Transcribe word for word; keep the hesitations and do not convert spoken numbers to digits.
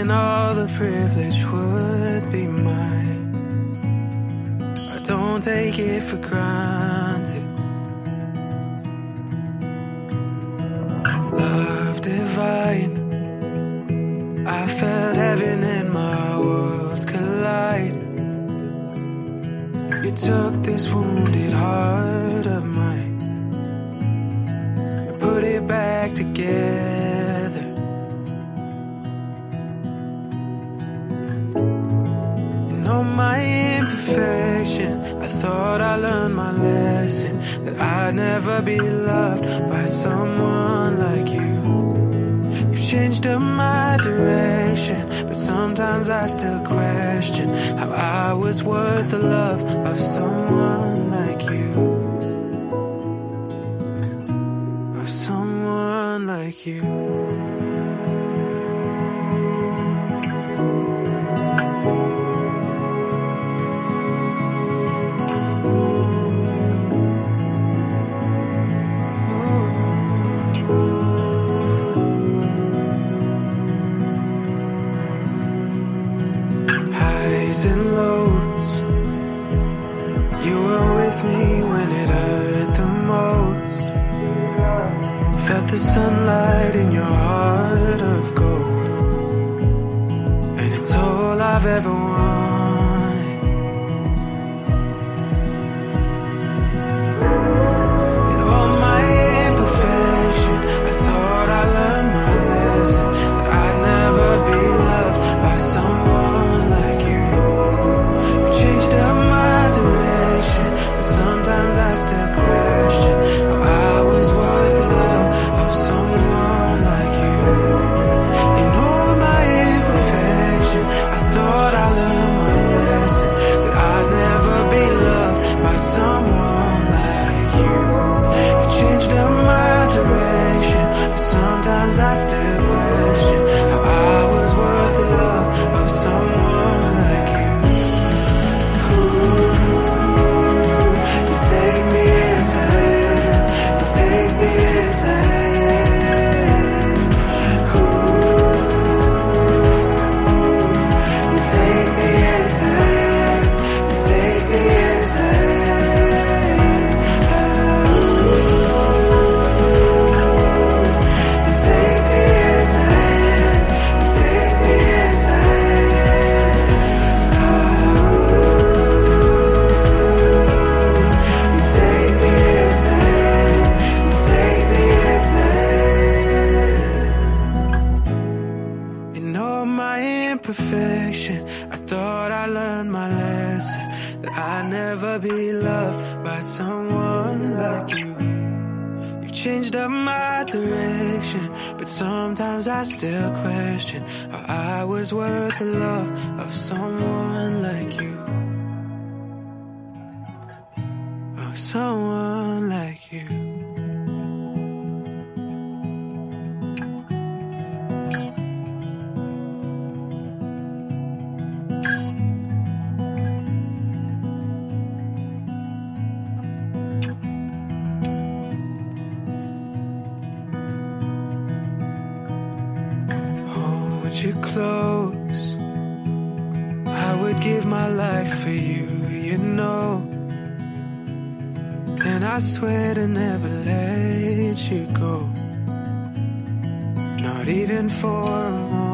and all the privilege would be mine. I don't take it for granted. Love divine, I felt heaven and my world collide. You took this wounded heart of mine and put it back together. You know my imperfection, I thought I learned my lesson, that I'd never be loved by someone like you. You've changed up my direction, but sometimes I still question how I was worth the love of someone like you. Of someone like you. And lows, you were with me when it hurt the most. Felt the sunlight in your heart of gold, and it's all I've ever wanted. In all my imperfection, I thought I learned my lesson, that I'd never be loved by someone like you. Changed up my direction, but sometimes I still question how I was worth the love of someone like you. In all my imperfection, I thought I learned my lesson, that I'd never be loved by someone like you. You changed up my direction, but sometimes I still question how I was worth the love of someone like you. You take me as I am, you take me as I am. Ooh, you take me as I am, you take me as I am. You take me as I am, you take me as I am. You take me as I am, you take me as I am. In all my imperfection, I thought I learned my lesson, that I'd never be loved by someone like you. You've changed up my direction, but sometimes I still question how I was worth the love of someone like you. Of someone like you. Hold you close, I would give my life for you, you know. And I swear to never let you go, not even for a moment.